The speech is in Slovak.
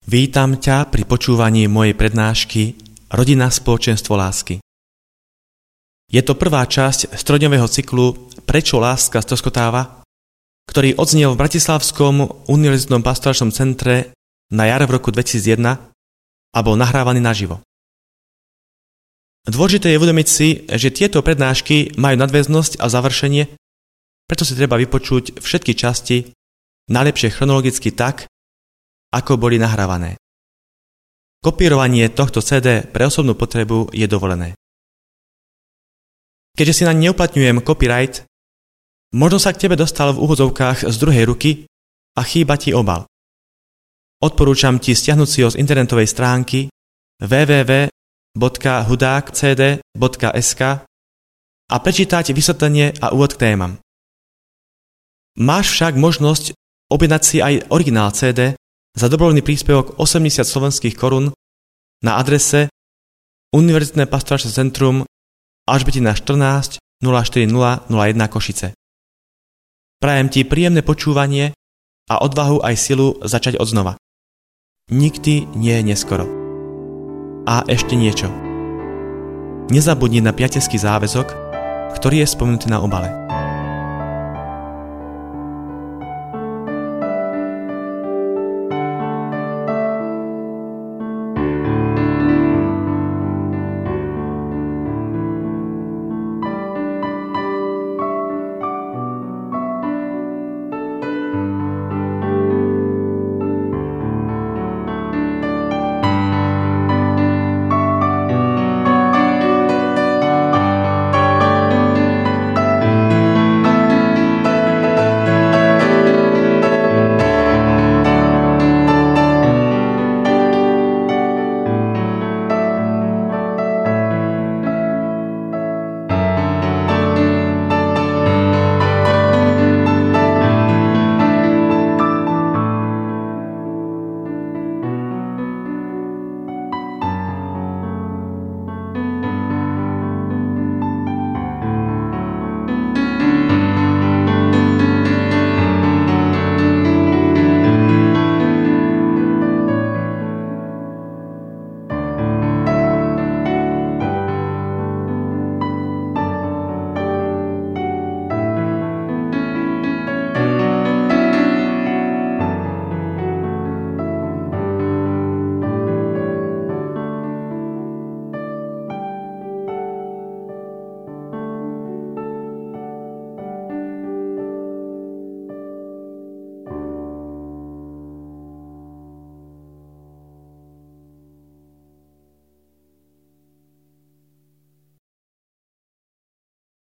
Vítam ťa pri počúvaní mojej prednášky Rodina, spoločenstvo, lásky. Je to prvá časť z trojdňového cyklu Prečo láska stroskotáva, ktorý odznel v Bratislavskom univerzitnom pastoračnom centre na jar v roku 2001 a bol nahrávaný naživo. Dôležité je uvedomiť si, že tieto prednášky majú nadväznosť a završenie, preto si treba vypočuť všetky časti, najlepšie chronologicky tak, ako boli nahrávané. Kopírovanie tohto CD pre osobnú potrebu je dovolené. Keďže si naň neuplatňujem copyright, možno sa k tebe dostal v úvodzovkách z druhej ruky a chýba ti obal. Odporúčam ti stiahnuť si ho z internetovej stránky www.hudakcd.sk a prečítať vysvetlenie a úvod k témam. Máš však možnosť objednať si aj originál CD za dobrovoľný príspevok 80 slovenských korún na adrese Univerzitné pastoračné centrum Alžbetina 14 04001 Košice. Prajem ti príjemné počúvanie a odvahu aj silu začať odznova. Nikdy nie je neskoro. A ešte niečo. Nezabudni na priateľský záväzok, ktorý je spomenutý na obale.